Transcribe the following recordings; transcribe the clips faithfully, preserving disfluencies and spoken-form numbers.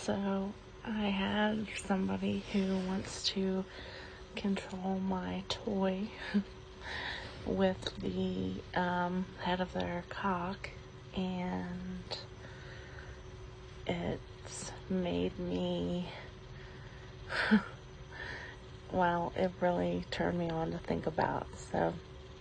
So I had somebody who wants to control my toy with the um, head of their cock, and it's made me, well, it really turned me on to think about. So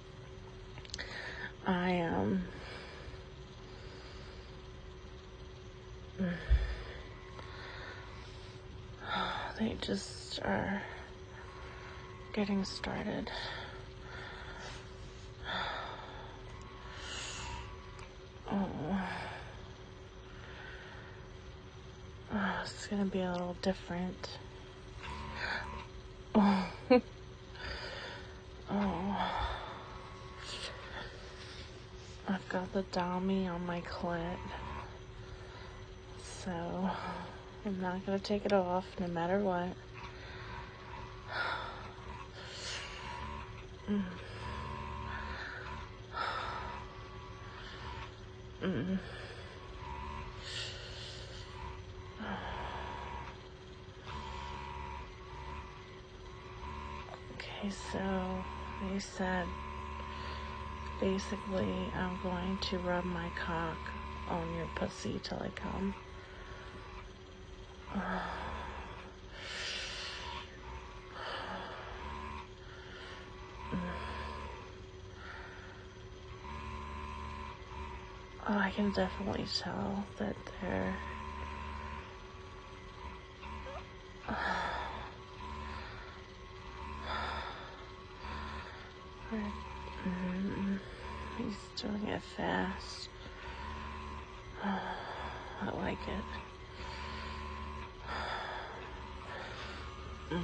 I um they just are getting started. Oh, oh it's gonna be a little different. Oh, oh. I've got the dummy on my clit, so I'm not gonna take it off no matter what. Mm. Mm. Okay, so they said basically I'm going to rub my cock on your pussy till I come. Oh, I can definitely tell that they're mm, he's doing it fast. I like it. Mm.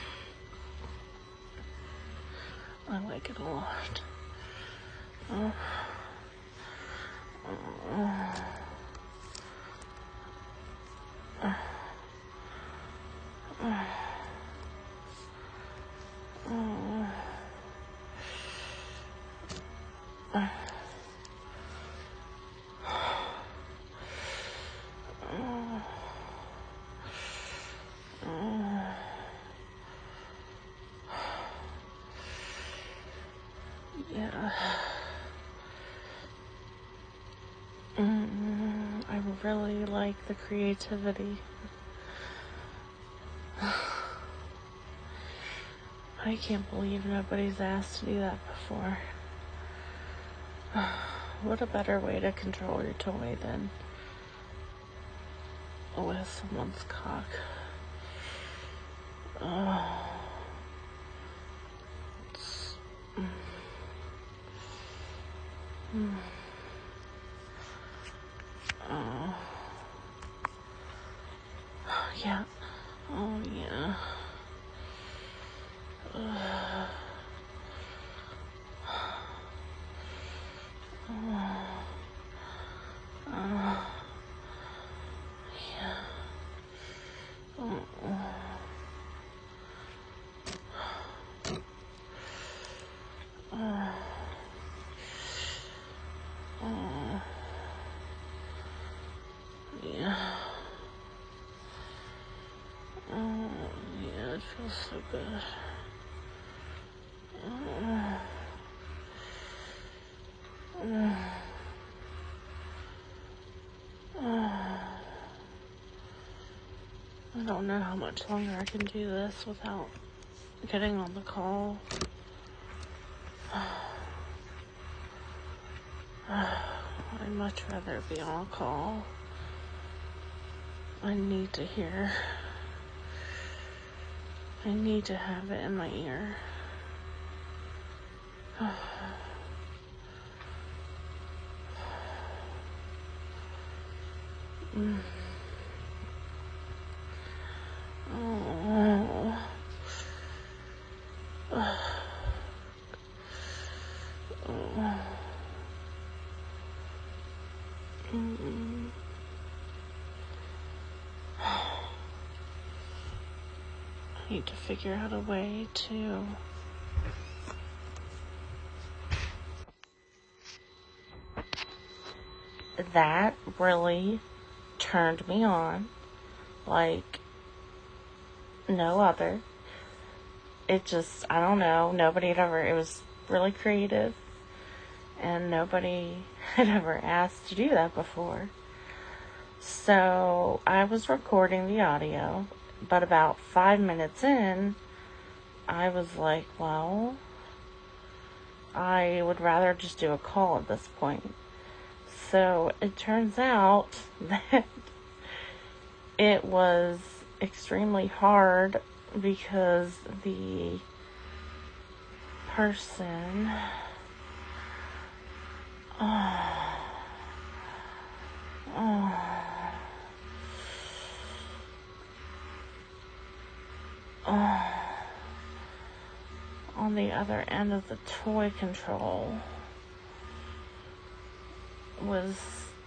I like it a lot. Oh. Oh. Oh. Oh. Oh. Oh. Yeah. Mm, I really like the creativity. I can't believe nobody's asked to do that before. What a better way to control your toy than with someone's cock. Oh. It's, mm. Mm. Oh. Yeah. Oh, yeah. Uh. Oh. Oh. Yeah. Oh. Oh. Oh. Yeah. Oh, yeah, it feels so good. Oh. Oh. Oh. I don't know how much longer I can do this without getting on the call. I'd much rather be on a call. I need to hear. I need to have it in my ear. Mm. Oh. Oh. Mm. I need to figure out a way to that really turned me on. like no other. It just, I don't know, nobody had ever, it was really creative, and nobody had ever asked to do that before. So I was recording the audio, but about five minutes in, I was like, well, I would rather just do a call at this point. So it turns out that it was extremely hard because the person, oh, oh, oh, on the other end of the toy control was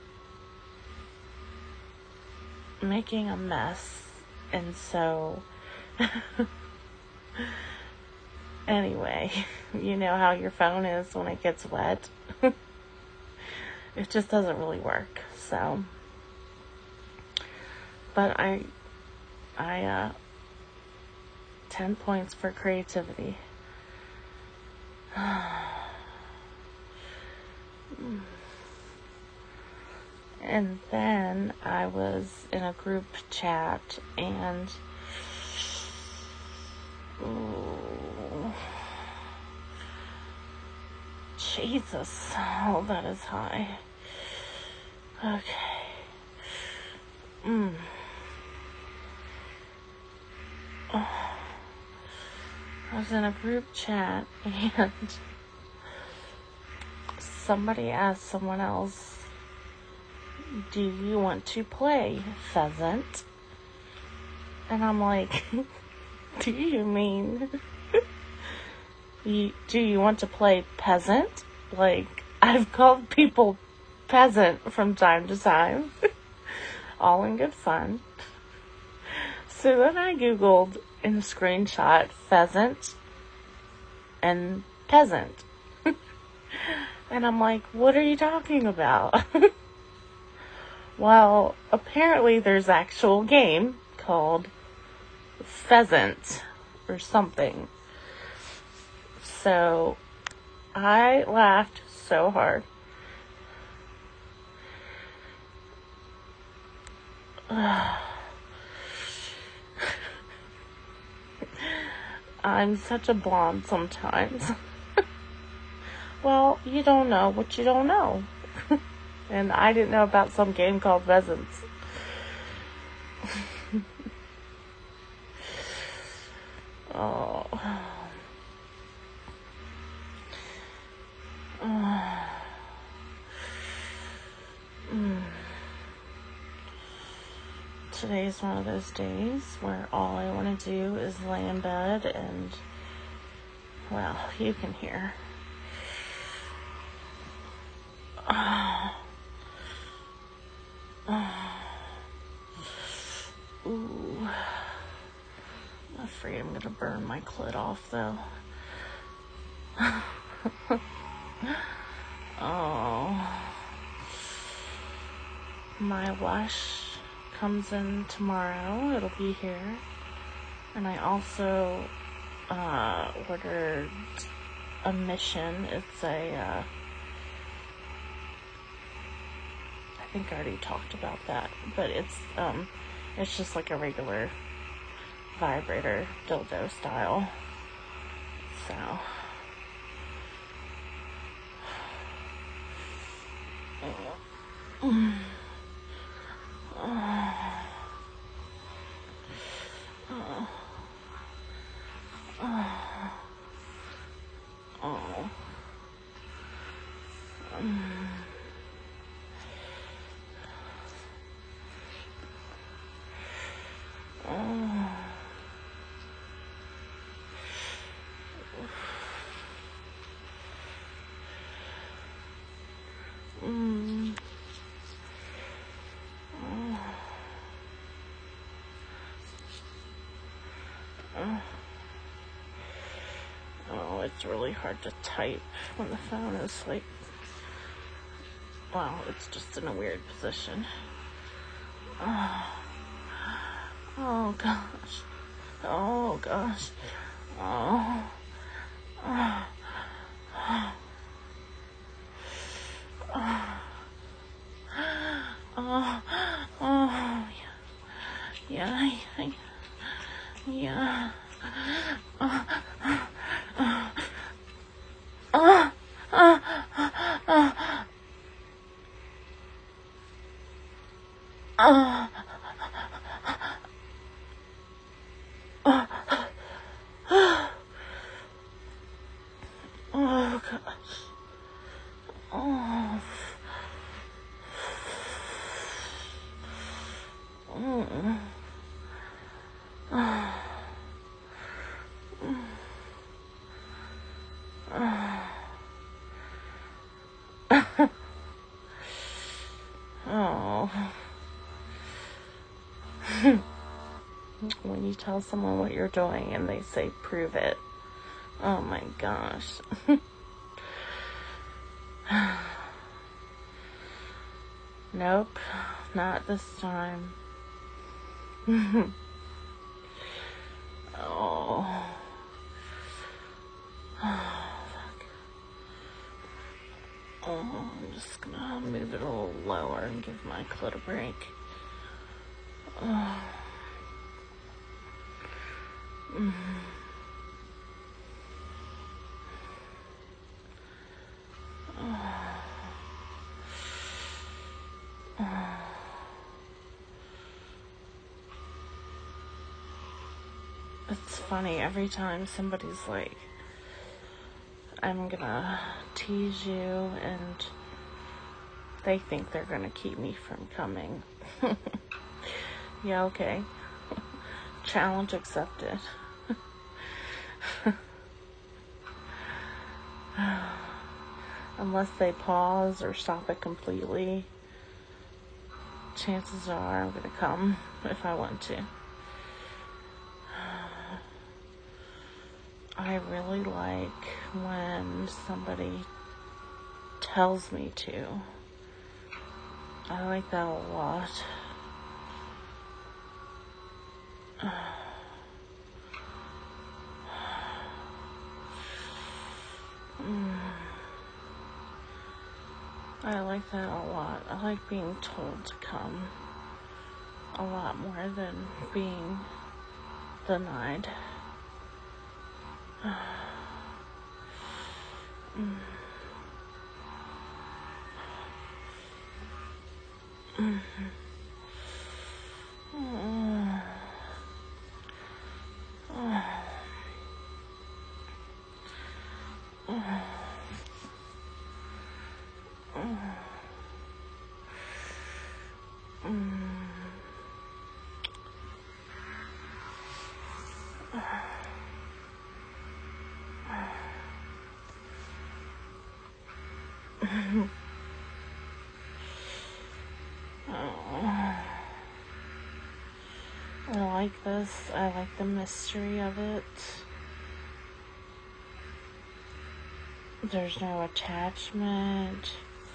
making a mess, and so anyway, you know how your phone is when it gets wet. It just doesn't really work. So, but I, I, uh, ten points for creativity. And then I was in a group chat, and ooh, Jesus, oh, that is high. Okay. Mm. Oh. I was in a group chat, and somebody asked someone else, do you want to play pheasant? And I'm like, do you mean, you, do you want to play peasant? Like, I've called people peasant from time to time, all in good fun. So then I Googled and screenshot pheasant and peasant. And I'm like, what are you talking about? Well, apparently there's actual game called Pheasant or something. So I laughed so hard. I'm such a blonde sometimes. Well, you don't know what you don't know. And I didn't know about some game called Pheasants. Oh. Oh. Mm. Today's one of those days where all I want to do is lay in bed and, well, you can hear. Oh. Oh. Ooh. I'm afraid I'm gonna burn my clit off, though. Oh. My wash comes in tomorrow. It'll be here. And I also uh, ordered a Mission. It's a, uh, I think I already talked about that, but it's, um, it's just like a regular vibrator dildo style. So, mm. Oh. Oh. Oh. Oh. Mm. Oh. Mm. Oh. Oh. Oh, it's really hard to type when the phone is like, well, it's just in a weird position. Oh. Oh gosh. Oh gosh. Oh. Oh. Oh. Oh. Oh. Yeah. Yeah. Yeah. Oh. Oh. Oh. Oh. Oh. Oh. Oh gosh. Oh. Mm. Oh. Oh. When you tell someone what you're doing and they say, prove it. Oh my gosh. Nope, not this time. Oh. Oh, fuck. Oh, I'm just gonna move it a little lower and give my clit a break. Oh. Mm. Oh. Oh. It's funny, every time somebody's like, I'm gonna tease you, and they think they're gonna keep me from coming. Yeah, okay. Challenge accepted. Unless they pause or stop it completely, chances are I'm gonna come if I want to. I really like when somebody tells me to. I like that a lot. I like that a lot. I like being told to come a lot more than being denied. Mm. Mm. Mm. Mm. Mm. I like this. I like the mystery of it. There's no attachment.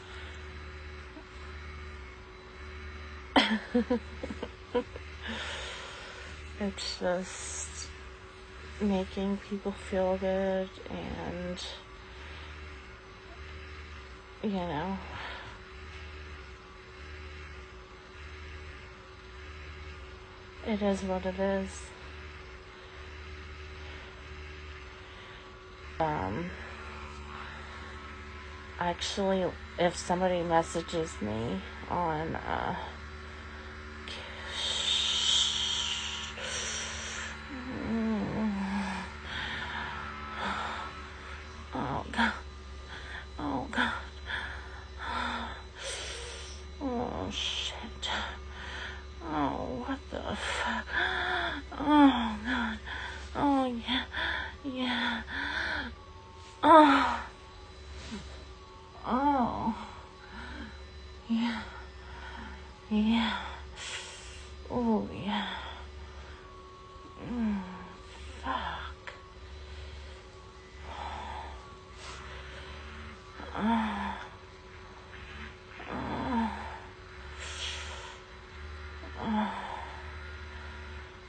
It's just making people feel good, and, you know, it is what it is. Um, actually, if somebody messages me on, uh, oh God, oh God, oh shit, oh what the fuck, oh God, oh yeah, yeah, oh, oh, yeah, yeah, oh yeah, mm, fuck, oh, oh, oh.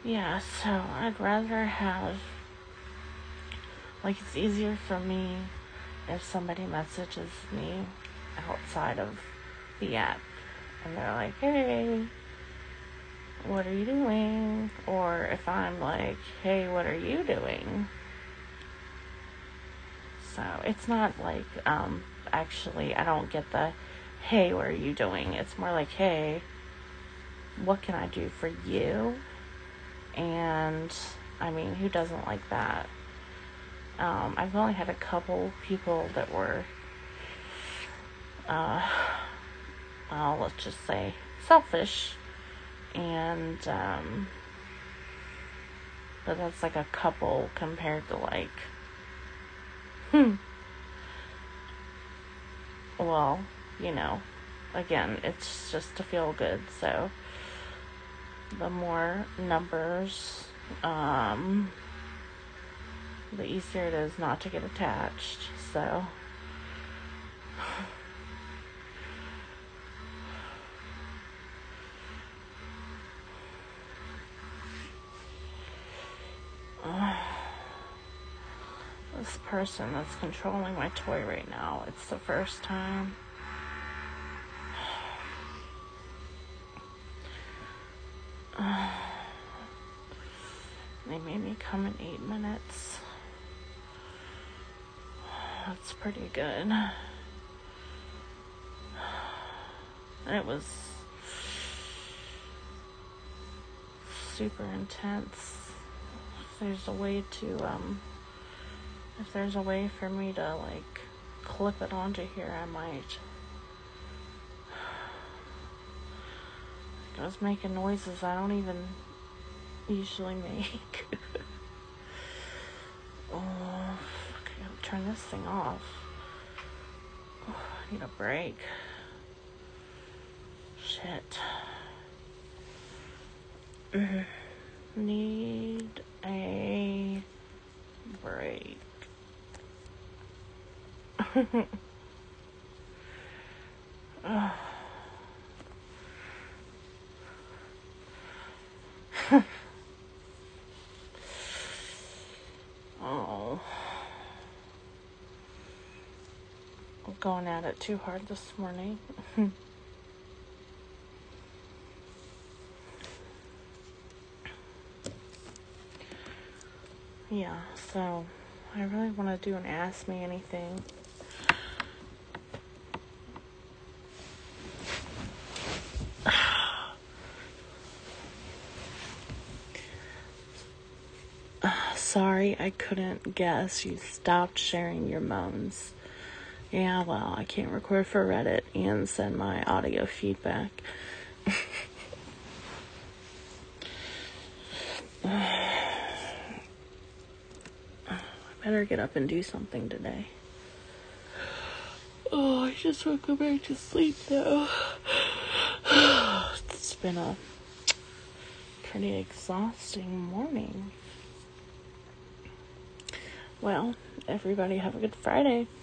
yeah, so I'd rather have, like, it's easier for me if somebody messages me outside of the app and they're like, hey, what are you doing? Or if I'm like, hey, what are you doing? So it's not like, um, actually, I don't get the, hey, what are you doing? It's more like, hey, what can I do for you? And, I mean, who doesn't like that? Um, I've only had a couple people that were, uh, well, let's just say selfish. And, um, but that's like a couple compared to like, hmm, well, you know, again, it's just to feel good. So the more numbers, um, the easier it is not to get attached. So uh, this person that's controlling my toy right now, it's the first time. Uh, they made me come in eight minutes. That's pretty good. It was super intense. If there's a way to, um, if there's a way for me to, like, clip it onto here, I might. I was making noises I don't even usually make. Oh, okay, I'll turn this thing off. Oh, I need a break. Shit. Need a break. Oh. Oh. I'm going at it too hard this morning. Yeah, so I really want to do an Ask Me Anything. Uh, sorry, I couldn't guess. You stopped sharing your moans. Yeah, well, I can't record for Reddit and send my audio feedback. I better get up and do something today. Oh, I just want to go back to sleep, though. It's been a pretty exhausting morning. Well, everybody have a good Friday.